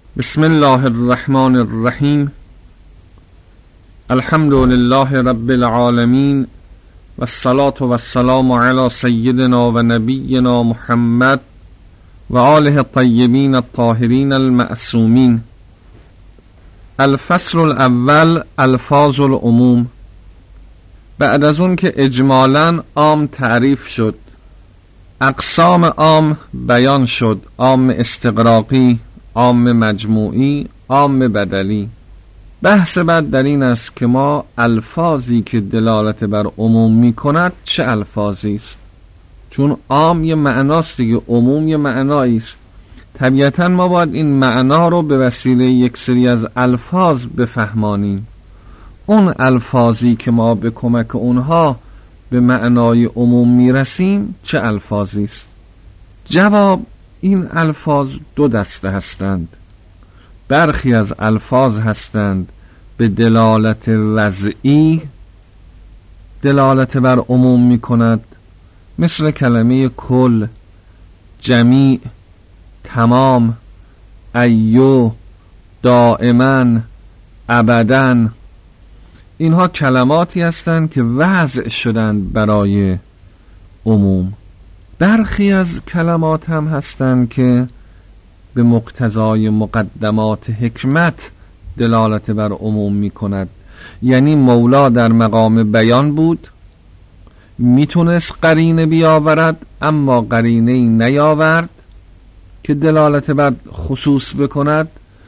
بسم الله الرحمن الرحیم. الحمد لله رب العالمین و الصلاة و السلام علی سیدنا و نبینا محمد و آله الطیبین الطاهرین المعصومین. الفصل الاول، الفاظ العموم. بعد از اون که اجمالاً عام تعریف شد، اقسام عام بیان شد، عام استغراقی، عام مجموعی، عام بدلی، بحث بعد در این است که ما الفاظی که دلالت بر عموم می کند چه الفاظی است. چون عام یه معناست دیگه، عموم یه معنایی است. طبیعتاً ما باید این معنا رو به وسیله یک سری از الفاظ بفهمانیم. اون الفاظی که ما به کمک اونها به معنای عموم میرسیم چه الفاظی است؟ جواب: این الفاظ دو دسته هستند. برخی از الفاظ هستند به دلالت وضعی دلالت بر عموم می کند، مثل کلمه کل، جمیع، تمام، ایو، دائما، ابدا. اینها کلماتی هستند که وضع شدند برای عموم. برخی از کلمات هم هستند که به مقتضای مقدمات حکمت دلالت بر عموم می کند. یعنی مولا در مقام بیان بود، میتونست قرینه بیاورد اما قرینه نیاورد که دلالت بر خصوص بکند،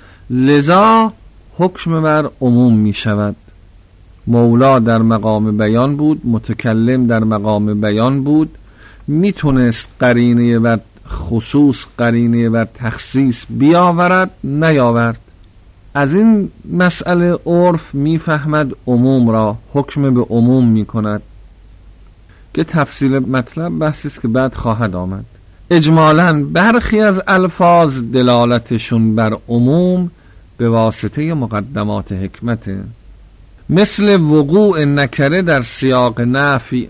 لذا حکم بر عموم می شود. مولا در مقام بیان بود، متکلم در مقام بیان بود، میتونست قرینه بر خصوص، قرینه بر تخصیص بیاورد، نیاورد. از این مسئله عرف میفهمد عموم را، حکم به عموم میکند که تفصیل مطلب بحثی است که بعد خواهد آمد. اجمالاً برخی از الفاظ دلالتشون بر عموم به واسطه مقدمات حکمته، مثل وقوع نکره در سیاق نفی،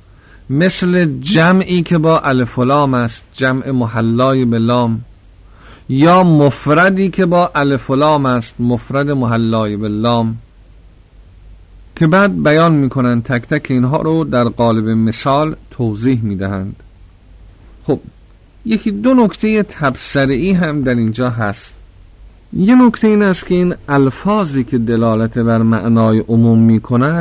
مثل جمعی که با الف و لام است، جمع محلای به لام، یا مفردی که با الف و لام است، مفرد محلای به لام، که بعد بیان میکنن تک تک اینها رو در قالب مثال توضیح میدهند. خب یکی دو نکته تبصره‌ای هم در اینجا هست. یه نکته این است که این الفاظی که دلالت بر معنای عموم میکند،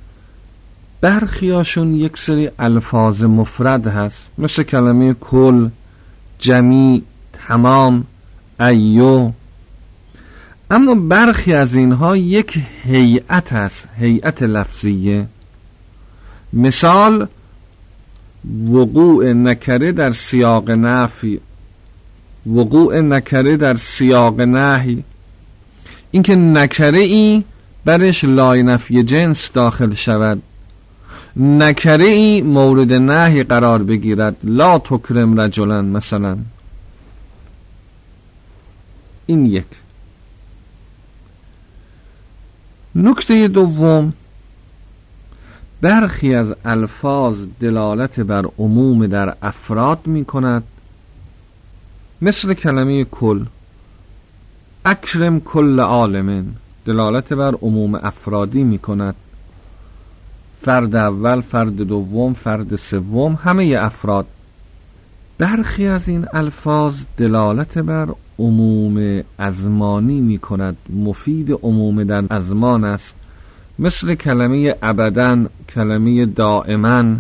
برخیاشون یک سری الفاظ مفرد هست، مثل کلمه کل، جمیع، تمام، ایو. اما برخی از اینها یک هیئت هست، هیئت لفظیه. مثال وقوع نکره در سیاق نفی، وقوع نکره در سیاق نهی. این که نکره ای برش لای نفی جنس داخل شود، نکره ای مورد نهی قرار بگیرد، لا تکرم رجلا مثلا. این یک. نکته دوم، برخی از الفاظ دلالت بر عموم در افراد می کند، مثل کلمه کل، اکرم کل عالم، دلالت بر عموم افرادی می کند. فرد اول، فرد دوم، فرد سوم، همه افراد. برخی از این الفاظ دلالت بر عموم ازمانی می کند، مفید عموم در ازمان است، مثل کلمه ابداً، کلمه دائما.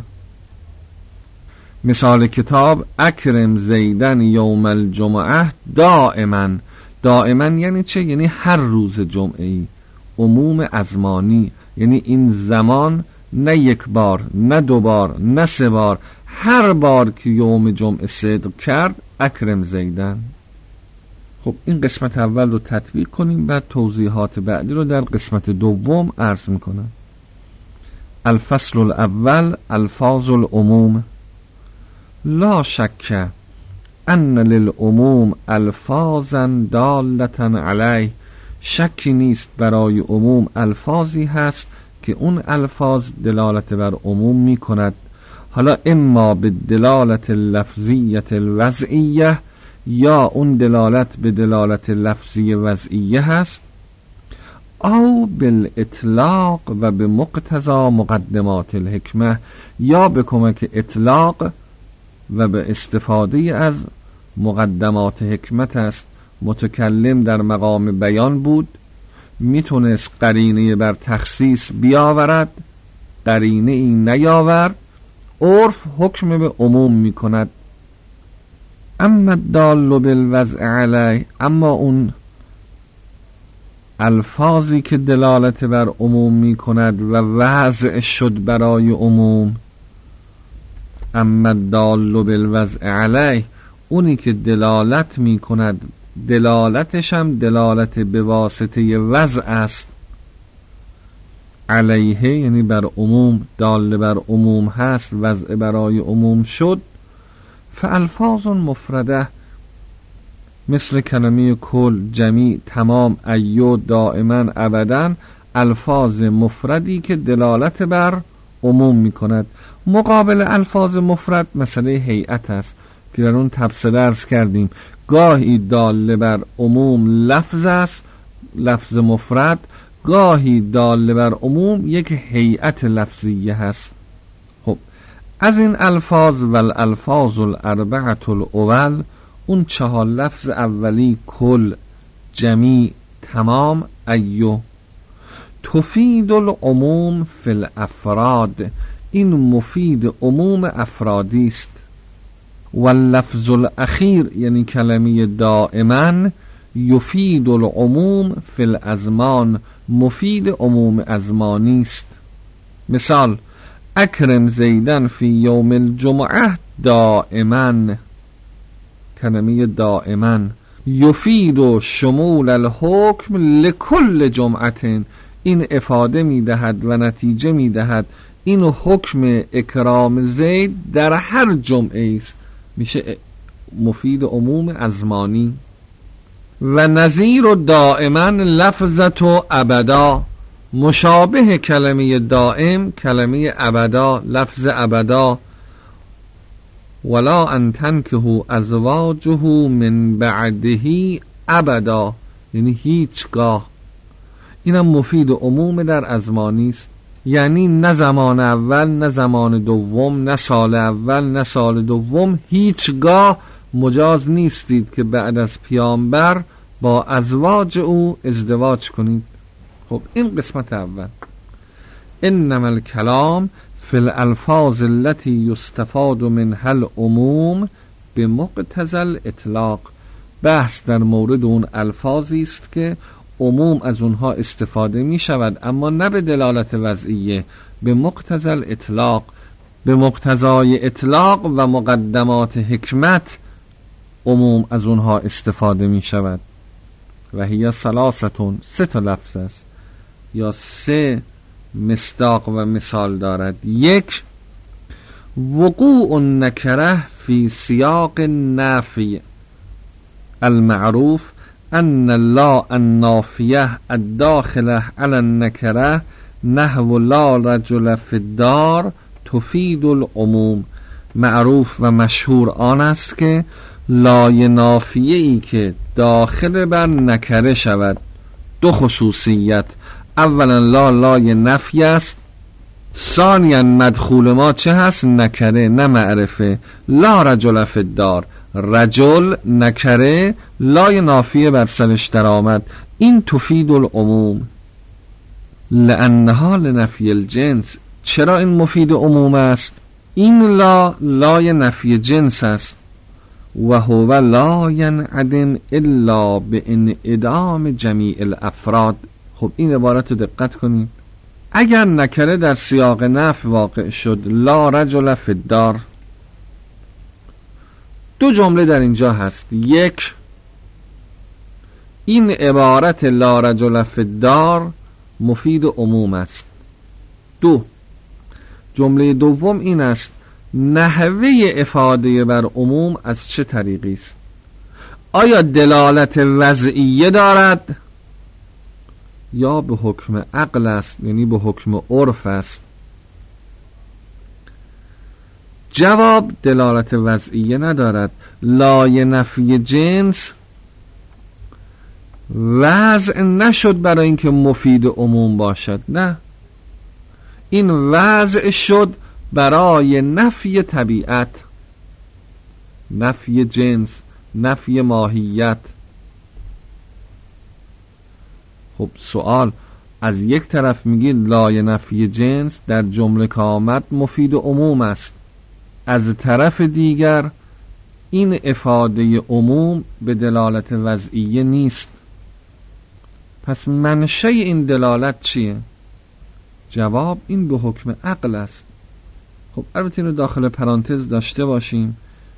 مثال کتاب اکرم زیدن یوم الجمعه دائما. دائما یعنی چه؟ یعنی هر روز جمعه‌ای، عموم ازمانی، یعنی این زمان نه یک بار، نه دو بار، نه سه بار، هر بار که یوم جمعه صدق کرد اکرم زیدن. خب این قسمت اول رو تطبیق کنیم، بعد توضیحات بعدی رو در قسمت دوم عرض میکنم. الفصل الاول، الفاظ العموم. لا شک ان للعموم الفاظا دالتا علیه. شکی نیست برای عموم الفاظی هست که اون الفاظ دلالت بر عموم می کند. حالا اما به دلالت لفظیت الوضعیه، یا اون دلالت به دلالت لفظی وضعیه هست، او بالاطلاق و به مقتضا مقدمات الحکمه، یا به کمک اطلاق و به استفاده از مقدمات حکمت است. متکلم در مقام بیان بود، میتونست قرینه بر تخصیص بیاورد، قرینه این نیاورد، عرف حکم به عموم میکند. اما الدال بالوضع علیه، اما اون الفاظی که دلالت بر عموم میکند و وضع شد برای عموم، اما الدال بالوضع علیه، اونی که دلالت میکند، دلالتش هم دلالت به واسطه وضع است، علیه یعنی بر عموم، دال بر عموم هست، وضع برای عموم شد. فالفاظ مفرده مثل کلمه کل، جمیع، تمام، ایو، دائما، ابدا، الفاظ مفردی که دلالت بر عموم می کند. مقابل الفاظ مفرد مسئله هیئت است که در اون تبصره عرض کردیم، گاهی دال بر عموم لفظ است، لفظ مفرد، گاهی دال بر عموم یک هیئت لفظیه هست. خب از این الفاظ و الالفاظ الاربعه الاول، اون 4 لفظ اولی کل، جمیع، تمام، ایو، تفید العموم فی الافراد، این مفید عموم افرادی است. واللفظ الاخیر یعنی کلمه دائما، یفید العموم فی الازمان، مفید عموم ازمانی است. مثال اکرم زیدن فی یوم الجمعه دائما، کلمه دائما یفید شمول الحکم لکل جمعه، این افاده میدهد و نتیجه میدهد این حکم اکرام زید در هر جمعه است، میشه مفید عموم ازمانی. و نظیر دائما لفظت و ابدا، مشابه کلمه دائم کلمه ابدا، لفظ ابدا. ولا ان تنکحوا ازواجه من بعده ابدا، یعنی هیچگاه، اینم مفید عموم در ازمانی است، یعنی نه زمان اول نه زمان دوم، نه سال اول نه سال دوم، هیچگاه مجاز نیستید که بعد از پیامبر با ازواج او ازدواج کنید. خب این قسمت اول. انما الکلام فی الالفاظ التي یستفاد منها العموم بمقتضی الاطلاق، بحث در مورد اون الفاظی است که عموم از اونها استفاده می شود اما نه به دلالت وضعیه، به مقتضی الاطلاق، به مقتضای اطلاق و مقدمات حکمت عموم از اونها استفاده می شود. و هی ثلاثتون، 3 تا لفظ است یا 3 مصداق و مثال دارد. 1 وقوع النکره فی سیاق نفی، المعروف ان لا النافیه الداخله علی النکره نحو لا رجل فی الدار تفید العموم. معروف و مشهور آن است که لای نافیه ای که داخل بر نکره شود، 2 خصوصیت، اولا لای نفی است، ثانیا مدخول ما چه هست؟ نکره نه معرفه. لا رجل فی الدار، رجل نکره، لای نافیه بر سرش در آمد، این تفید العموم. لانها لنفی الجنس، چرا این مفید عموم است؟ این لای نفی جنس است و هو لا ینعدم الا بانعدام جمیع الافراد. خب این عبارت رو دقت کنید، اگر نکره در سیاق نفی واقع شد، لا رجل فی الدار، 2 جمله در اینجا هست. 1 این عبارت لا رجل فی الدار مفید عموم است. 2 جمله دوم این است نحوه افاده بر عموم از چه طریقی است؟ آیا دلالت وضعیه دارد یا به حکم عقل است، یعنی به حکم عرف است؟ جواب دلالت وضعیه ندارد. لای نفی جنس وضع نشد برای اینکه مفید عموم باشد، نه، این وضع شد برای نفی طبیعت، نفی جنس، نفی ماهیت. خب سوال، از یک طرف میگی لای نفی جنس در جمله که آمد مفید عموم است، از طرف دیگر این افاده عموم به دلالت وضعیه نیست. پس منشأ این دلالت چیه؟ جواب این به حکم عقل است. خب البته اینو داخل پرانتز داشته باشیم.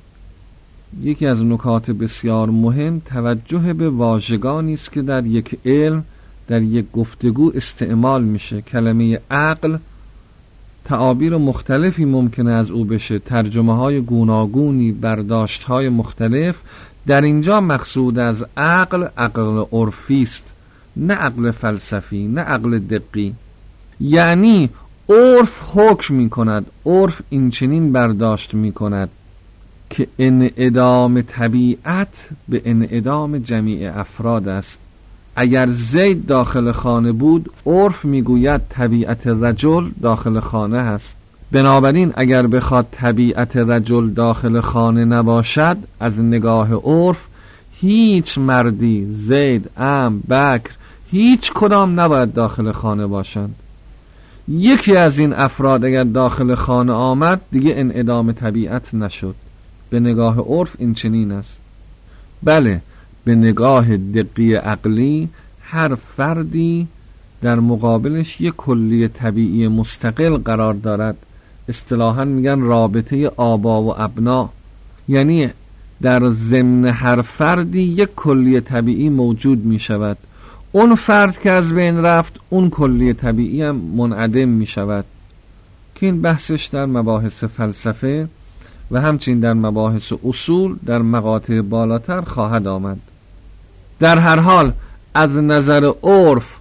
یکی از نکات بسیار مهم توجه به واژگانی است که در یک علم، در یک گفتگو استعمال میشه. کلمه عقل تعابیر مختلفی ممکنه از او بشه، ترجمه های گوناگونی، برداشت های مختلف. در اینجا مقصود از عقل عرفی است، نه عقل فلسفی، نه عقل دقی. یعنی عرف حکم می کند، عرف این چنین برداشت می کند که انعدام طبیعت به انعدام جمیع افراد است. اگر زید داخل خانه بود، عرف میگوید طبیعت رجل داخل خانه هست. بنابراین اگر بخواد طبیعت رجل داخل خانه نباشد، از نگاه عرف هیچ مردی، زید، عمرو، بکر، هیچ کدام نباید داخل خانه باشند. یکی از این افراد اگر داخل خانه آمد، دیگه انعدام طبیعت نشد. به نگاه عرف این چنین است. بله، به نگاه دقی عقلی هر فردی در مقابلش یک کلیه طبیعی مستقل قرار دارد. اصطلاحاً میگن رابطه آبا و ابنا، یعنی در ضمن هر فردی یک کلیه طبیعی موجود می شود. اون فرد که از بین رفت، اون کلیه طبیعی هم منعدم می شود، که این بحثش در مباحث فلسفه و همچنین در مباحث اصول در مقاطع بالاتر خواهد آمد. در هر حال از نظر عرف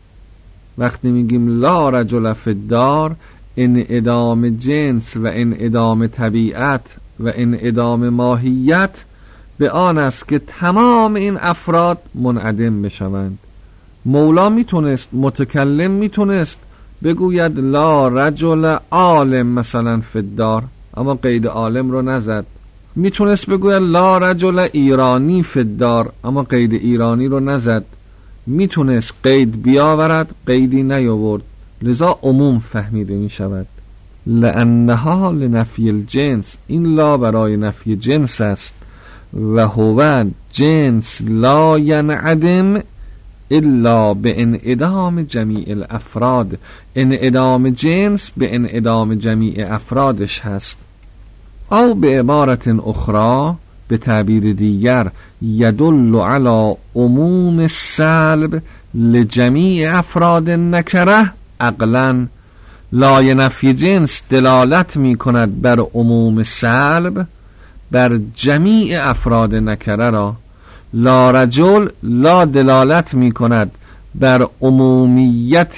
وقتی میگیم لا رجل فی الدار، انعدام جنس و انعدام طبیعت و انعدام ماهیت به آن است که تمام این افراد منعدم بشوند. مولا میتونست، متکلم میتونست بگوید لا رجل عالم مثلا فی الدار، اما قید عالم رو نزد. میتونست بگوید لا رجل ایرانی فی الدار، اما قید ایرانی رو نزد. میتونست قید بیاورد، قیدی نیاورد، لذا عموم فهمیده میشود. لانها لنفی الجنس، این لا برای نفی جنس است. و هو جنس لا ینعدم الا به انعدام جمیع الافراد، انعدام جنس به انعدام جمیع افرادش هست. او به عبارت اخرى، به تعبیر دیگر، یدل علی عموم السلب لجمیع افراد نکره عقلا. لای نفی جنس دلالت می کند بر عموم سلب بر جمیع افراد نکره را. لا رجل، لا دلالت می کند بر عمومیت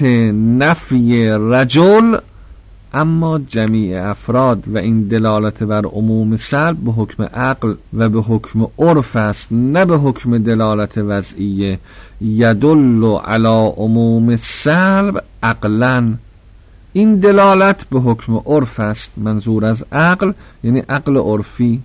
نفی رجل، اما جمیع افراد، و این دلالت بر عموم سلب به حکم عقل و به حکم عرف است، نه به حکم دلالت وضعیه. یدل علی عموم سلب عقلا، این دلالت به حکم عرف است. منظور از عقل یعنی عقل عرفی.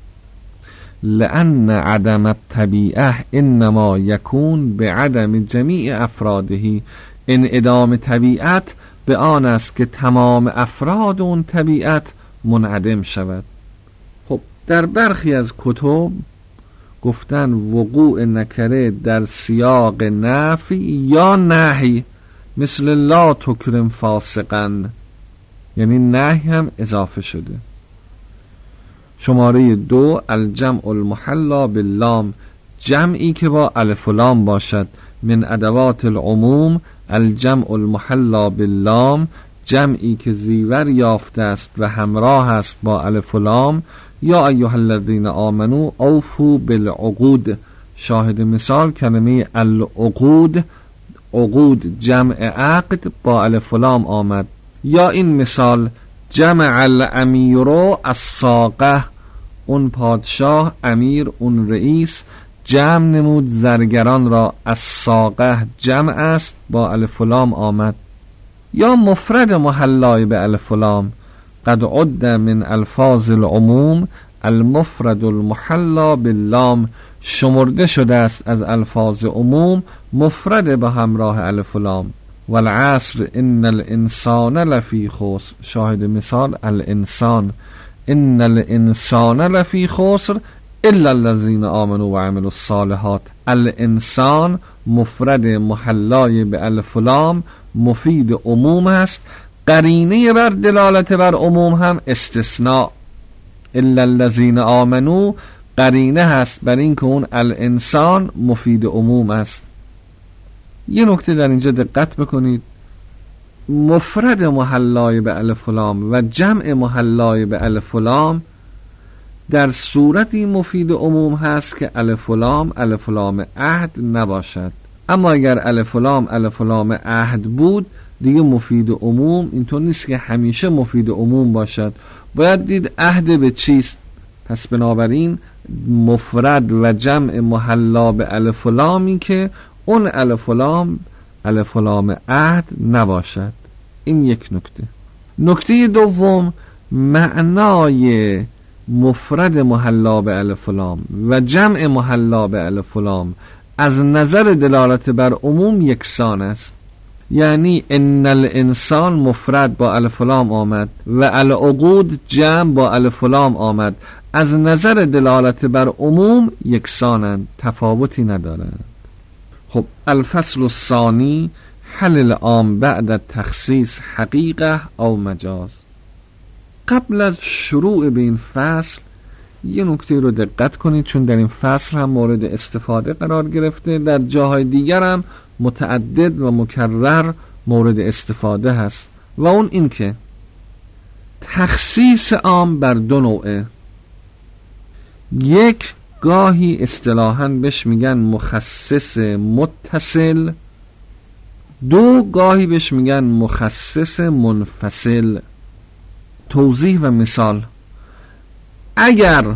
لأن عدم الطبیعه انما یکون به عدم جمیع افراده، انعدام طبیعت به آن است که تمام افراد اون طبیعت منعدم شود. خب در برخی از کتب گفتن وقوع نکره در سیاق نفی یا نهی، مثل لا تکرم فاسقا، یعنی نهی هم اضافه شده. شماره 2 الجمع المحلا باللام، جمعی که با الف و لام باشد. من ادوات العموم الجمع المحلا باللام، جمعی که زیور یافته است و همراه است با الف و لام. یا ایها الذین آمنو اوفوا بالعقود، شاهد مثال کلمه العقود، عقود جمع عقد با الف و لام آمد. یا این مثال جمع الامیر الساقه، اون پادشاه، امیر اون رئیس، جمع نمود زرگران را. الساقه جمع است، با الف و لام آمد. یا مفرد محلای به الف و لام، قد عد من الفاظ العموم المفرد المحلا باللام، شمرده شده است از الفاظ عموم مفرد به همراه الف و لام. والعصر ان الانسان لفی خسر، شاهد مثال الانسان، ان الانسان لفی خسر الا الذین آمنوا و عملوا الصالحات. الانسان مفرد محلای به الف و لام مفید عموم است، قرینه بر دلالت بر عموم هم استثناء. الا الذین آمنوا قرینه هست بر این که اون الانسان مفید عموم است. یه نکته در اینجا دقت بکنید، مفرد محلای به الف و لام و جمع محلای به الف و لام در صورتی مفید عموم هست که الف و لام عهد نباشد. اما اگر الف و لام عهد بود دیگه مفید عموم اینطور نیست که همیشه مفید عموم باشد، باید دید عهد به چیست. پس بنابراین مفرد و جمع محلا به الف و لامی که اون الف و لام عهد نباشد. این یک نکته. نکته دوم، معنای مفرد محلا به الف و لام و جمع محلا به الف و لام از نظر دلالت بر عموم یکسان است. یعنی ان الانسان مفرد با الف و لام آمد و العقود جمع با الف و لام آمد، از نظر دلالت بر عموم یکسانند، تفاوتی ندارند. خب الفصل الثانی، حل العام بعد التخصیص حقیقه او مجاز. قبل از شروع به این فصل یه نکته رو دقت کنید، چون در این فصل هم مورد استفاده قرار گرفته، در جاهای دیگر هم متعدد و مکرر مورد استفاده هست، و اون این که تخصیص عام بر دو نوعه. یک، گاهی اصطلاحاً بهش میگن مخصص متصل. دو، گاهی بهش میگن مخصص منفصل. توضیح و مثال: اگر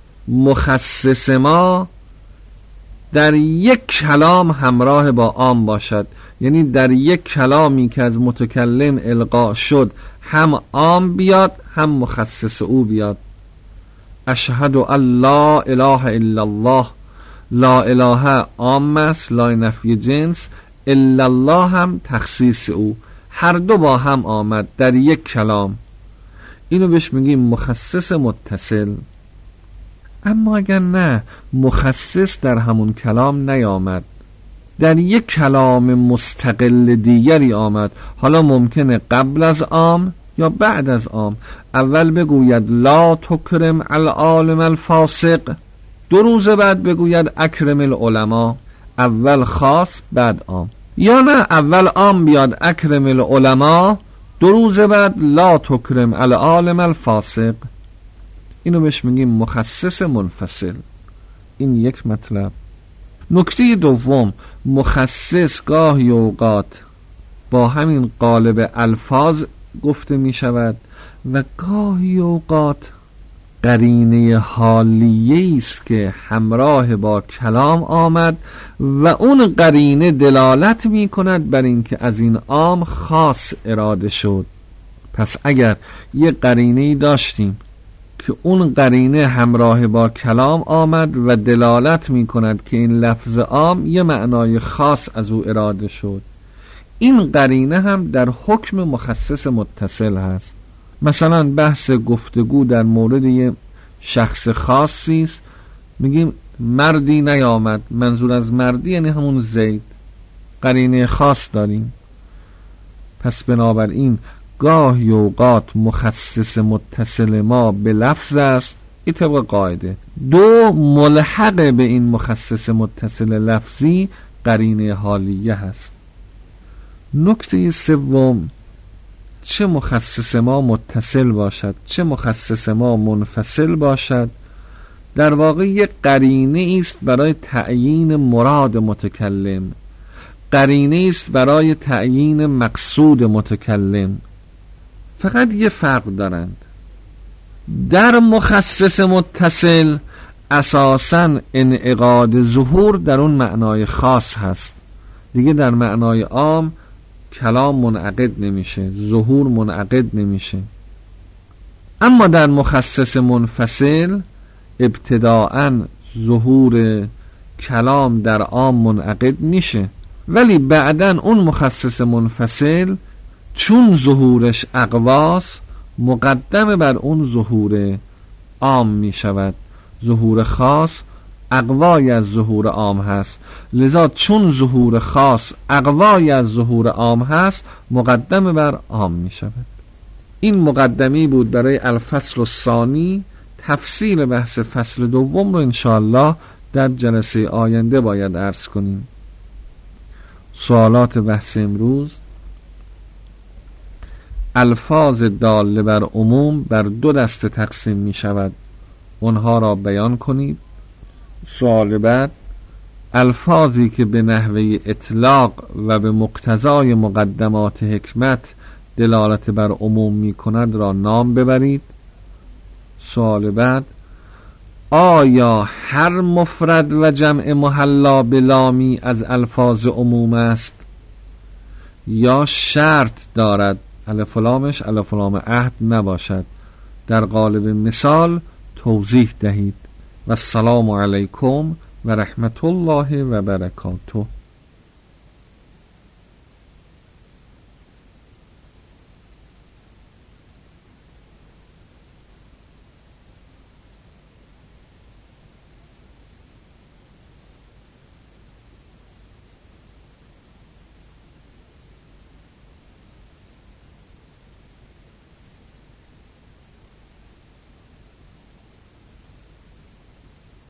مخصص ما در یک کلام همراه با عام باشد، یعنی در یک کلامی که از متکلم القا شد هم عام بیاد هم مخصص او بیاد. اشهد ان لا اله الا الله، لا اله عام است، لا نفی جنس، الا الله هم تخصیص او، هر دو با هم آمد در یک کلام، اینو بهش میگیم مخصص متصل. اما اگر نه، مخصص در همون کلام نیامد، در یک کلام مستقل دیگری آمد، حالا ممکنه قبل از عام یا بعد از عام. اول بگوید لا تکرم العالم الفاسق، 2 روز بعد بگوید اکرم العلماء، اول خاص بعد عام. یا نه، اول عام بیاد اکرم العلماء، 2 روز بعد لا تکرم العالم الفاسق. اینو بهش میگیم مخصص منفصل. این یک مطلب. نکته دوم، مخصص گاهی اوقات با همین قالب الفاظ گفته می شود و گاهی اوقات قرینه حالیه است که همراه با کلام آمد و اون قرینه دلالت می کند بر اینکه از این عام خاص اراده شد. پس اگر یه قرینه داشتیم که اون قرینه همراه با کلام آمد و دلالت می کند که این لفظ عام یه معنای خاص از او اراده شد، این قرینه هم در حکم مخصص متصل هست. مثلا بحث گفتگو در مورد یه شخص خاصی است، میگیم مردی نیامد، منظور از مردی یعنی همون زید، قرینه خاص داریم. پس بنابراین گاهی اوقات مخصص متصل ما به لفظ است، این طبق قاعده. 2، ملحق به این مخصص متصل لفظی قرینه حالیه هست. نکته سوم، چه مخصص ما متصل باشد چه مخصص ما منفصل باشد، در واقع یک قرینه است برای تعیین مراد متکلم، قرینه است برای تعیین مقصود متکلم. فقط یه فرق دارند. در مخصص متصل اساساً انعقاد ظهور در اون معنای خاص هست، دیگه در معنای عام کلام منعقد نمیشه، ظهور منعقد نمیشه. اما در مخصص منفصل ابتداءً ظهور کلام در عام منعقد میشه، ولی بعداً اون مخصص منفصل چون ظهورش اقواس مقدم بر اون ظهور عام میشود. ظهور خاص اقوای از ظهور عام هست، لذا چون ظهور خاص اقوای از ظهور عام هست مقدم بر عام میشود. این مقدمی بود برای الفصل الثانی. تفصیل بحث فصل دوم رو انشاءالله در جلسه آینده باید عرض کنیم. سوالات بحث امروز: الفاظ داله بر عموم بر دو دسته تقسیم می شود، اونها را بیان کنید. سوال بعد: الفاظی که به نحوه اطلاق و به مقتضای مقدمات حکمت دلالت بر عموم می کند را نام ببرید. سوال بعد: آیا هر مفرد و جمع محلا به لامی از الفاظ عموم است یا شرط دارد الف و لامش الف و لام عهد نباشد؟ در قالب مثال توضیح دهید. و السلام علیکم و رحمت الله و برکاته.